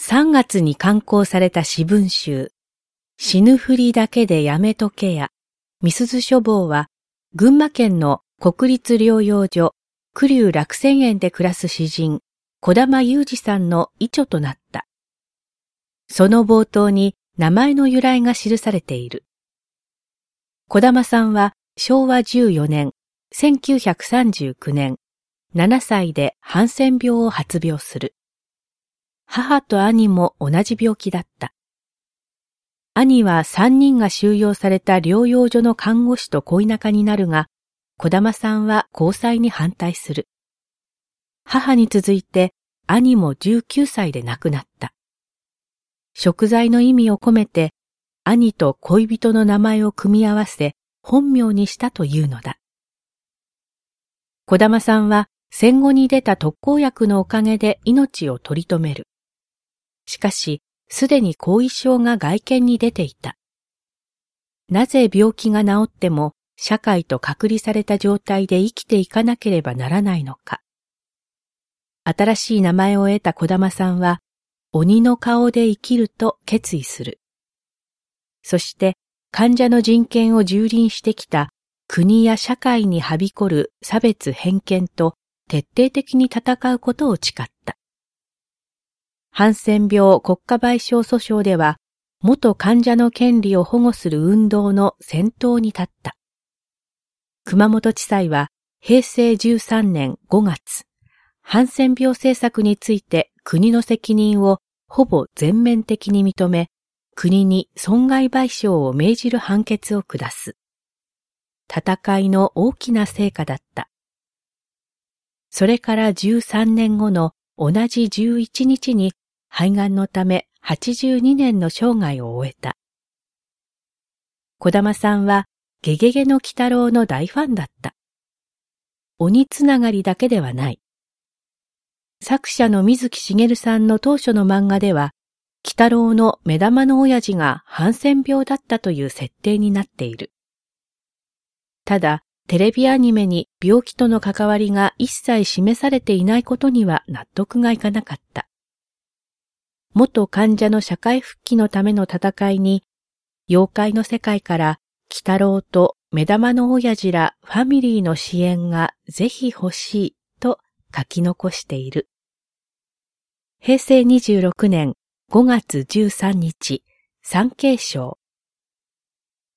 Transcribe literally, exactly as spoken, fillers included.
さんがつに刊行された詩文集、死ぬふりだけでやめとけや、みすゞ書房は、群馬県の国立療養所、栗生落泉園で暮らす詩人、児玉裕二さんの遺著となった。その冒頭に名前の由来が記されている。児玉さんはしょうわじゅうよねん、せんきゅうひゃくさんじゅうきゅうねん、ななさいでハンセン病を発病する。母と兄も同じ病気だった。兄はさんにんが収容された療養所の看護師と恋仲になるが、児玉さんは交際に反対する。母に続いて兄もじゅうきゅうさいで亡くなった。贖罪の意味を込めて、兄と恋人の名前を組み合わせ、本名にしたというのだ。児玉さんは戦後に出た特効薬のおかげで命を取り留める。しかし、すでに後遺症が外見に出ていた。なぜ病気が治っても社会と隔離された状態で生きていかなければならないのか。新しい名前を得た児玉さんは、鬼の顔で生きると決意する。そして患者の人権を蹂躙してきた国や社会にはびこる差別偏見と徹底的に戦うことを誓った。ハンセン病国家賠償訴訟では、元患者の権利を保護する運動の先頭に立った。熊本地裁はへいせいじゅうさんねんごがつ、ハンセン病政策について国の責任をほぼ全面的に認め、国に損害賠償を命じる判決を下す。戦いの大きな成果だった。それからじゅうさんねんごの同じじゅういちにちに肺がんのためはちじゅうにねんの生涯を終えた。児玉さんはゲゲゲの鬼太郎の大ファンだった。鬼つながりだけではない。作者の水木しげるさんの当初の漫画では、鬼太郎の目玉の親父がハンセン病だったという設定になっている。ただ、テレビアニメに病気との関わりが一切示されていないことには納得がいかなかった。元患者の社会復帰のための戦いに、妖怪の世界から鬼太郎と目玉の親父らファミリーの支援がぜひ欲しいと書き残している。へいせいにじゅうろくねんごがつじゅうさんにち、産経省。